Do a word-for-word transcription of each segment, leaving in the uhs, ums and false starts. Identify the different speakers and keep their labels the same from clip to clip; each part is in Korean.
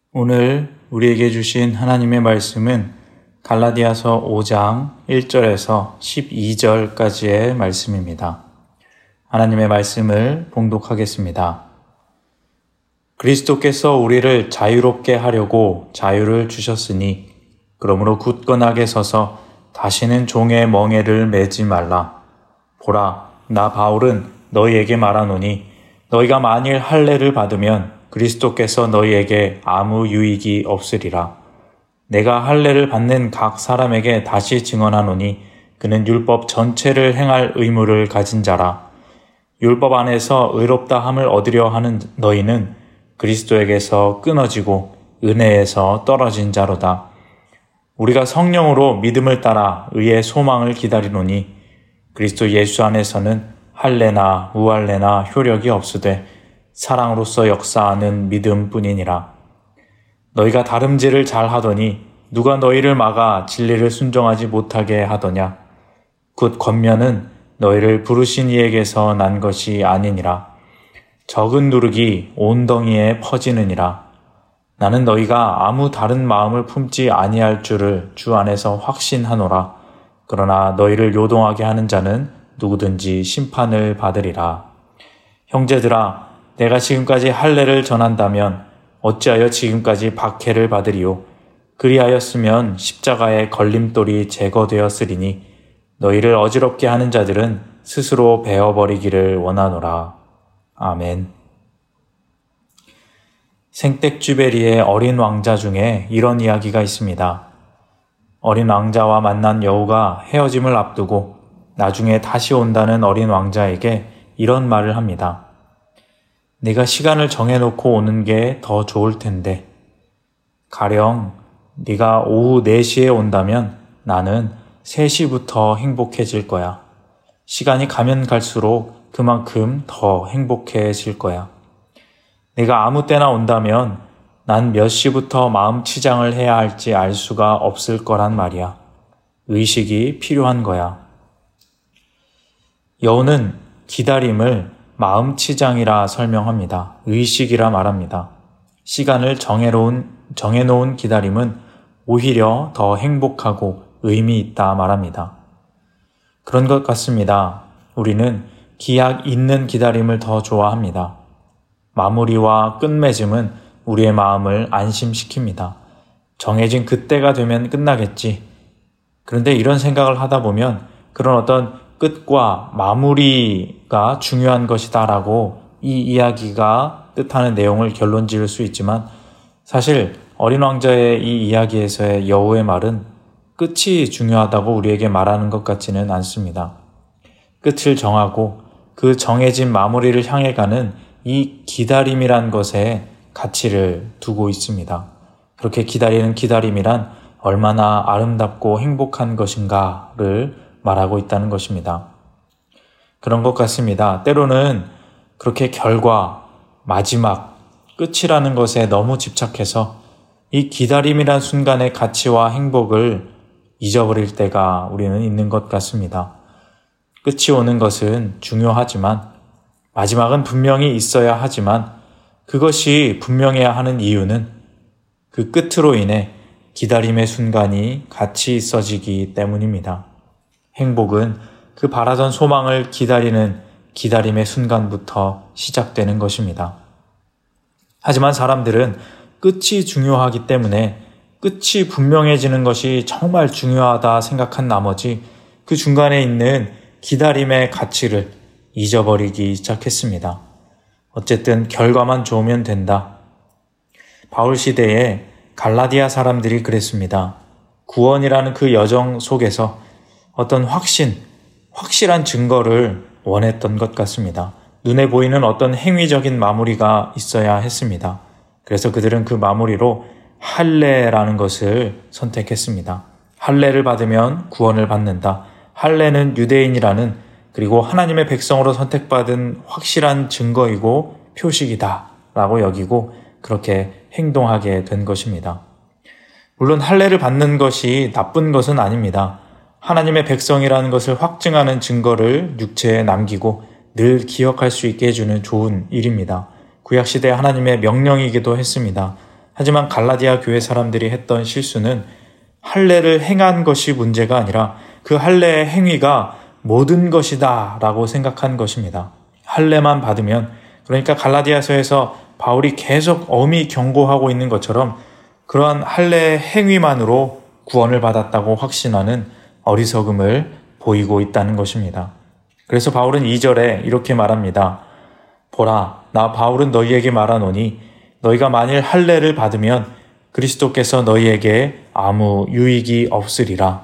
Speaker 1: 오늘 우리에게 주신 하나님의 말씀은 갈라디아서 오 장 일 절에서 십이 절까지의 말씀입니다. 하나님의 말씀을 봉독하겠습니다. 그리스도께서 우리를 자유롭게 하려고 자유를 주셨으니 그러므로 굳건하게 서서 다시는 종의 멍에를 매지 말라. 보라, 나 바울은 너희에게 말하노니 너희가 만일 할례를 받으면 그리스도께서 너희에게 아무 유익이 없으리라. 내가 할례를 받는 각 사람에게 다시 증언하노니 그는 율법 전체를 행할 의무를 가진 자라. 율법 안에서 의롭다 함을 얻으려 하는 너희는 그리스도에게서 끊어지고 은혜에서 떨어진 자로다. 우리가 성령으로 믿음을 따라 의의 소망을 기다리노니 그리스도 예수 안에서는 할례나 무할례나 효력이 없으되 사랑으로서 역사하는 믿음뿐이니라. 너희가 다름질을 잘하더니 누가 너희를 막아 진리를 순종하지 못하게 하더냐? 곧 권면은 너희를 부르신 이에게서 난 것이 아니니라. 적은 누룩이 온 덩이에 퍼지느니라. 나는 너희가 아무 다른 마음을 품지 아니할 줄을 주 안에서 확신하노라. 그러나 너희를 요동하게 하는 자는 누구든지 심판을 받으리라. 형제들아, 내가 지금까지 할례를 전한다면 어찌하여 지금까지 박해를 받으리요? 그리하였으면 십자가의 걸림돌이 제거되었으리니 너희를 어지럽게 하는 자들은 스스로 베어버리기를 원하노라. 아멘. 생텍쥐베리의 어린 왕자 중에 이런 이야기가 있습니다. 어린 왕자와 만난 여우가 헤어짐을 앞두고 나중에 다시 온다는 어린 왕자에게 이런 말을 합니다. 네가 시간을 정해놓고 오는 게 더 좋을 텐데 가령 네가 오후 네 시에 온다면 나는 세 시부터 행복해질 거야. 시간이 가면 갈수록 그만큼 더 행복해질 거야. 네가 아무 때나 온다면 난 몇 시부터 마음 치장을 해야 할지 알 수가 없을 거란 말이야. 의식이 필요한 거야. 여우는 기다림을 마음 치장이라 설명합니다. 의식이라 말합니다. 시간을 정해놓은, 정해놓은 기다림은 오히려 더 행복하고 의미 있다 말합니다. 그런 것 같습니다. 우리는 기약 있는 기다림을 더 좋아합니다. 마무리와 끝맺음은 우리의 마음을 안심시킵니다. 정해진 그때가 되면 끝나겠지. 그런데 이런 생각을 하다 보면 그런 어떤 끝과 마무리가 중요한 것이다라고 이 이야기가 뜻하는 내용을 결론 지을 수 있지만 사실 어린 왕자의 이 이야기에서의 여우의 말은 끝이 중요하다고 우리에게 말하는 것 같지는 않습니다. 끝을 정하고 그 정해진 마무리를 향해 가는 이 기다림이란 것에 가치를 두고 있습니다. 그렇게 기다리는 기다림이란 얼마나 아름답고 행복한 것인가를 말하고 있다는 것입니다. 그런 것 같습니다. 때로는 그렇게 결과, 마지막, 끝이라는 것에 너무 집착해서 이 기다림이란 순간의 가치와 행복을 잊어버릴 때가 우리는 있는 것 같습니다. 끝이 오는 것은 중요하지만 마지막은 분명히 있어야 하지만 그것이 분명해야 하는 이유는 그 끝으로 인해 기다림의 순간이 가치 있어지기 때문입니다. 행복은 그 바라던 소망을 기다리는 기다림의 순간부터 시작되는 것입니다. 하지만 사람들은 끝이 중요하기 때문에 끝이 분명해지는 것이 정말 중요하다 생각한 나머지 그 중간에 있는 기다림의 가치를 잊어버리기 시작했습니다. 어쨌든 결과만 좋으면 된다. 바울 시대에 갈라디아 사람들이 그랬습니다. 구원이라는 그 여정 속에서 어떤 확신, 확실한 증거를 원했던 것 같습니다. 눈에 보이는 어떤 행위적인 마무리가 있어야 했습니다. 그래서 그들은 그 마무리로 할례라는 것을 선택했습니다. 할례를 받으면 구원을 받는다. 할례는 유대인이라는 그리고 하나님의 백성으로 선택받은 확실한 증거이고 표식이다 라고 여기고 그렇게 행동하게 된 것입니다. 물론 할례를 받는 것이 나쁜 것은 아닙니다. 하나님의 백성이라는 것을 확증하는 증거를 육체에 남기고 늘 기억할 수 있게 해주는 좋은 일입니다. 구약시대 하나님의 명령이기도 했습니다. 하지만 갈라디아 교회 사람들이 했던 실수는 할례를 행한 것이 문제가 아니라 그 할례의 행위가 모든 것이다 라고 생각한 것입니다. 할례만 받으면, 그러니까 갈라디아서에서 바울이 계속 엄히 경고하고 있는 것처럼 그러한 할례의 행위만으로 구원을 받았다고 확신하는 어리석음을 보이고 있다는 것입니다. 그래서 바울은 이 절에 이렇게 말합니다. 보라, 나 바울은 너희에게 말하노니 너희가 만일 할례를 받으면 그리스도께서 너희에게 아무 유익이 없으리라.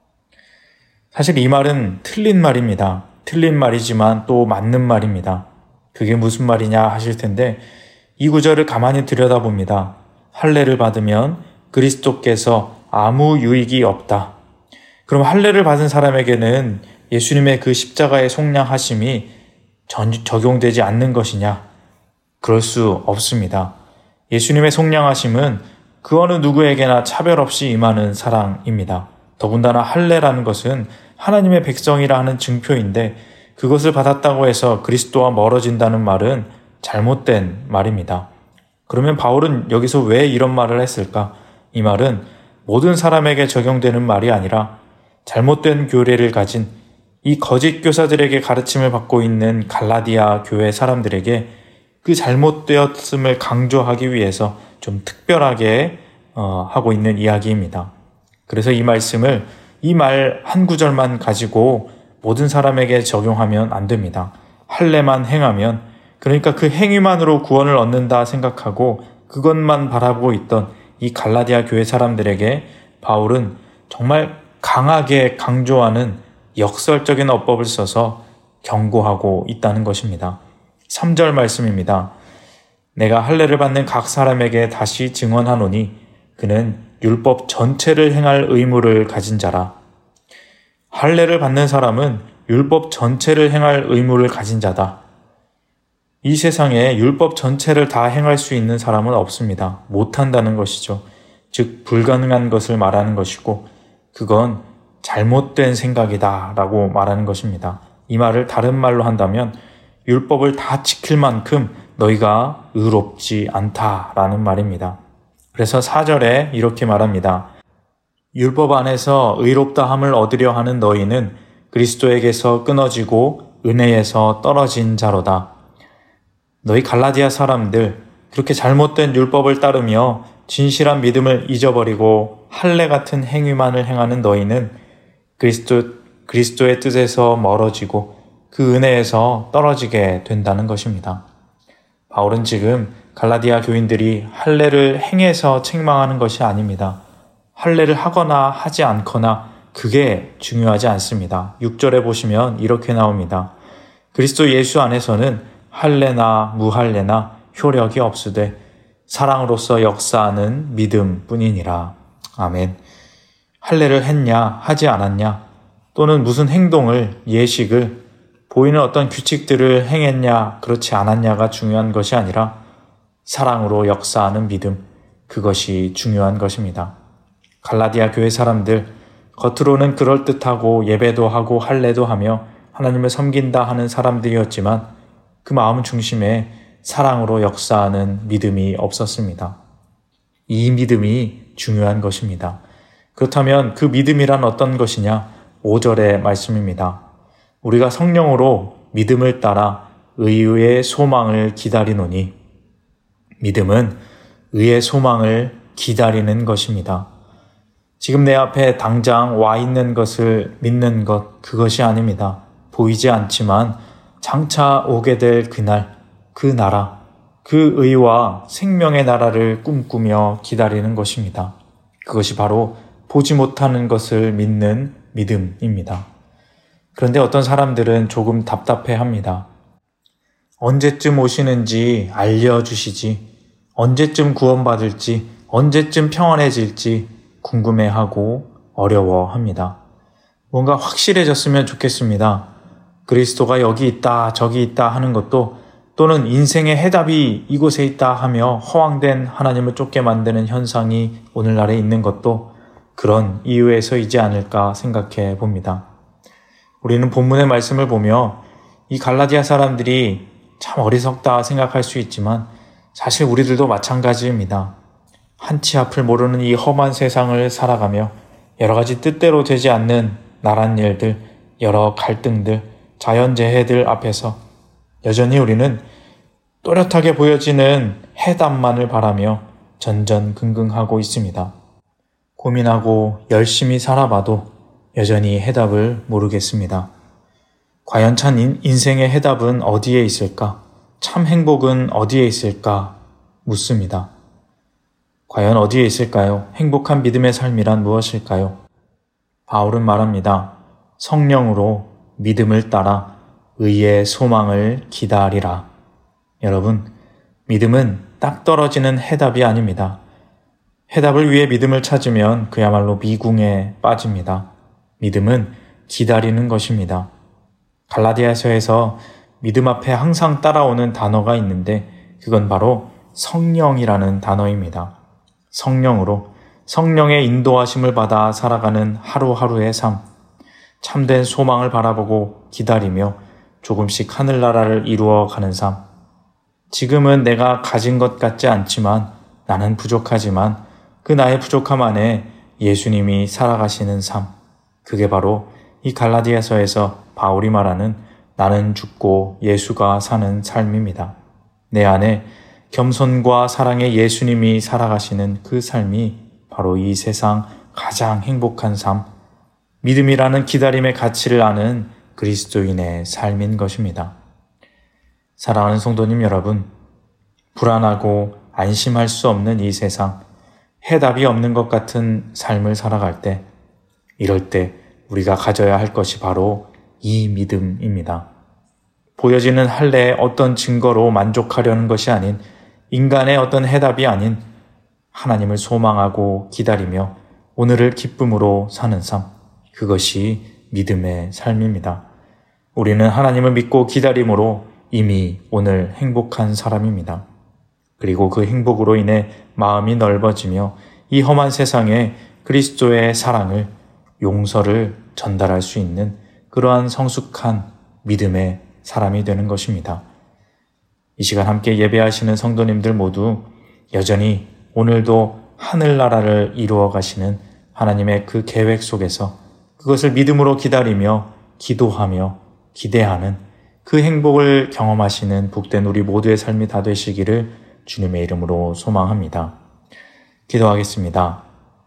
Speaker 1: 사실 이 말은 틀린 말입니다. 틀린 말이지만 또 맞는 말입니다. 그게 무슨 말이냐 하실 텐데 이 구절을 가만히 들여다봅니다. 할례를 받으면 그리스도께서 아무 유익이 없다. 그럼 할례를 받은 사람에게는 예수님의 그 십자가의 속량하심이 전, 적용되지 않는 것이냐? 그럴 수 없습니다. 예수님의 속량하심은 그 어느 누구에게나 차별 없이 임하는 사랑입니다. 더군다나 할례라는 것은 하나님의 백성이라 하는 증표인데 그것을 받았다고 해서 그리스도와 멀어진다는 말은 잘못된 말입니다. 그러면 바울은 여기서 왜 이런 말을 했을까? 이 말은 모든 사람에게 적용되는 말이 아니라 잘못된 교례를 가진 이 거짓 교사들에게 가르침을 받고 있는 갈라디아 교회 사람들에게 그 잘못되었음을 강조하기 위해서 좀 특별하게 어, 하고 있는 이야기입니다. 그래서 이 말씀을 이 말 한 구절만 가지고 모든 사람에게 적용하면 안 됩니다. 할례만 행하면, 그러니까 그 행위만으로 구원을 얻는다 생각하고 그것만 바라보고 있던 이 갈라디아 교회 사람들에게 바울은 정말 강하게 강조하는 역설적인 어법을 써서 경고하고 있다는 것입니다. 삼 절 말씀입니다. 내가 할례를 받는 각 사람에게 다시 증언하노니 그는 율법 전체를 행할 의무를 가진 자라. 할례를 받는 사람은 율법 전체를 행할 의무를 가진 자다. 이 세상에 율법 전체를 다 행할 수 있는 사람은 없습니다. 못한다는 것이죠. 즉 불가능한 것을 말하는 것이고 그건 잘못된 생각이다 라고 말하는 것입니다. 이 말을 다른 말로 한다면 율법을 다 지킬 만큼 너희가 의롭지 않다라는 말입니다. 그래서 사 절에 이렇게 말합니다. 율법 안에서 의롭다함을 얻으려 하는 너희는 그리스도에게서 끊어지고 은혜에서 떨어진 자로다. 너희 갈라디아 사람들, 그렇게 잘못된 율법을 따르며 진실한 믿음을 잊어버리고 할례 같은 행위만을 행하는 너희는 그리스도, 그리스도의 뜻에서 멀어지고 그 은혜에서 떨어지게 된다는 것입니다. 바울은 지금 갈라디아 교인들이 할례를 행해서 책망하는 것이 아닙니다. 할례를 하거나 하지 않거나 그게 중요하지 않습니다. 육 절에 보시면 이렇게 나옵니다. 그리스도 예수 안에서는 할례나 무할례나 효력이 없으되 사랑으로서 역사하는 믿음뿐이니라. 아멘. 할례를 했냐 하지 않았냐 또는 무슨 행동을 예식을 보이는 어떤 규칙들을 행했냐 그렇지 않았냐가 중요한 것이 아니라 사랑으로 역사하는 믿음, 그것이 중요한 것입니다. 갈라디아 교회 사람들 겉으로는 그럴듯하고 예배도 하고 할례도 하며 하나님을 섬긴다 하는 사람들이었지만 그 마음 중심에 사랑으로 역사하는 믿음이 없었습니다. 이 믿음이 중요한 것입니다. 그렇다면 그 믿음이란 어떤 것이냐? 오 절의 말씀입니다. 우리가 성령으로 믿음을 따라 의의 소망을 기다리노니 믿음은 의의 소망을 기다리는 것입니다. 지금 내 앞에 당장 와 있는 것을 믿는 것, 그것이 아닙니다. 보이지 않지만 장차 오게 될 그날, 그 나라, 그 의와 생명의 나라를 꿈꾸며 기다리는 것입니다. 그것이 바로 보지 못하는 것을 믿는 믿음입니다. 그런데 어떤 사람들은 조금 답답해합니다. 언제쯤 오시는지 알려주시지, 언제쯤 구원받을지, 언제쯤 평안해질지 궁금해하고 어려워합니다. 뭔가 확실해졌으면 좋겠습니다. 그리스도가 여기 있다, 저기 있다 하는 것도 또는 인생의 해답이 이곳에 있다 하며 허황된 하나님을 쫓게 만드는 현상이 오늘날에 있는 것도 그런 이유에서이지 않을까 생각해 봅니다. 우리는 본문의 말씀을 보며 이 갈라디아 사람들이 참 어리석다 생각할 수 있지만 사실 우리들도 마찬가지입니다. 한치 앞을 모르는 이 험한 세상을 살아가며 여러 가지 뜻대로 되지 않는 나란 일들, 여러 갈등들, 자연재해들 앞에서 여전히 우리는 또렷하게 보여지는 해답만을 바라며 전전긍긍하고 있습니다. 고민하고 열심히 살아봐도 여전히 해답을 모르겠습니다. 과연 참 인생의 해답은 어디에 있을까? 참 행복은 어디에 있을까? 묻습니다. 과연 어디에 있을까요? 행복한 믿음의 삶이란 무엇일까요? 바울은 말합니다. 성령으로 믿음을 따라 의의 소망을 기다리라. 여러분, 믿음은 딱 떨어지는 해답이 아닙니다. 해답을 위해 믿음을 찾으면 그야말로 미궁에 빠집니다. 믿음은 기다리는 것입니다. 갈라디아서에서 믿음 앞에 항상 따라오는 단어가 있는데 그건 바로 성령이라는 단어입니다. 성령으로 성령의 인도하심을 받아 살아가는 하루하루의 삶, 참된 소망을 바라보고 기다리며 조금씩 하늘나라를 이루어가는 삶. 지금은 내가 가진 것 같지 않지만 나는 부족하지만 그 나의 부족함 안에 예수님이 살아가시는 삶. 그게 바로 이 갈라디아서에서 바울이 말하는 나는 죽고 예수가 사는 삶입니다. 내 안에 겸손과 사랑의 예수님이 살아가시는 그 삶이 바로 이 세상 가장 행복한 삶, 믿음이라는 기다림의 가치를 아는 그리스도인의 삶인 것입니다. 사랑하는 성도님 여러분, 불안하고 안심할 수 없는 이 세상, 해답이 없는 것 같은 삶을 살아갈 때, 이럴 때 우리가 가져야 할 것이 바로 이 믿음입니다. 보여지는 할례의 어떤 증거로 만족하려는 것이 아닌 인간의 어떤 해답이 아닌 하나님을 소망하고 기다리며 오늘을 기쁨으로 사는 삶, 그것이 믿음의 삶입니다. 우리는 하나님을 믿고 기다림으로 이미 오늘 행복한 사람입니다. 그리고 그 행복으로 인해 마음이 넓어지며 이 험한 세상에 그리스도의 사랑을, 용서를 전달할 수 있는 그러한 성숙한 믿음의 사람이 되는 것입니다. 이 시간 함께 예배하시는 성도님들 모두 여전히 오늘도 하늘나라를 이루어 가시는 하나님의 그 계획 속에서 그것을 믿음으로 기다리며 기도하며 기대하는 그 행복을 경험하시는 복된 우리 모두의 삶이 다 되시기를 주님의 이름으로 소망합니다. 기도하겠습니다.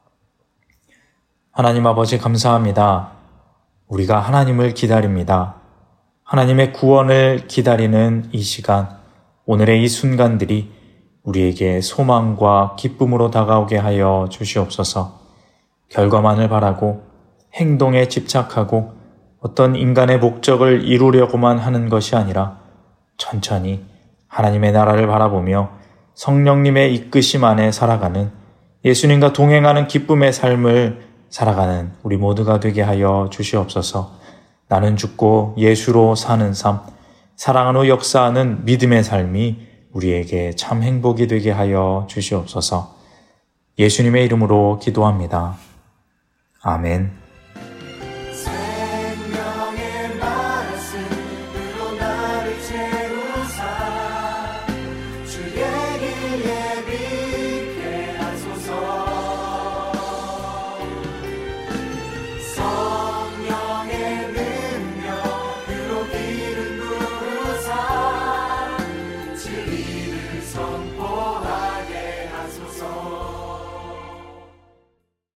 Speaker 1: 하나님 아버지 감사합니다. 우리가 하나님을 기다립니다. 하나님의 구원을 기다리는 이 시간, 오늘의 이 순간들이 우리에게 소망과 기쁨으로 다가오게 하여 주시옵소서. 결과만을 바라고 행동에 집착하고 어떤 인간의 목적을 이루려고만 하는 것이 아니라 천천히 하나님의 나라를 바라보며 성령님의 이끄심 안에 살아가는, 예수님과 동행하는 기쁨의 삶을 살아가는 우리 모두가 되게 하여 주시옵소서. 나는 죽고 예수로 사는 삶, 사랑으로 역사하는 믿음의 삶이 우리에게 참 행복이 되게 하여 주시옵소서. 예수님의 이름으로 기도합니다. 아멘.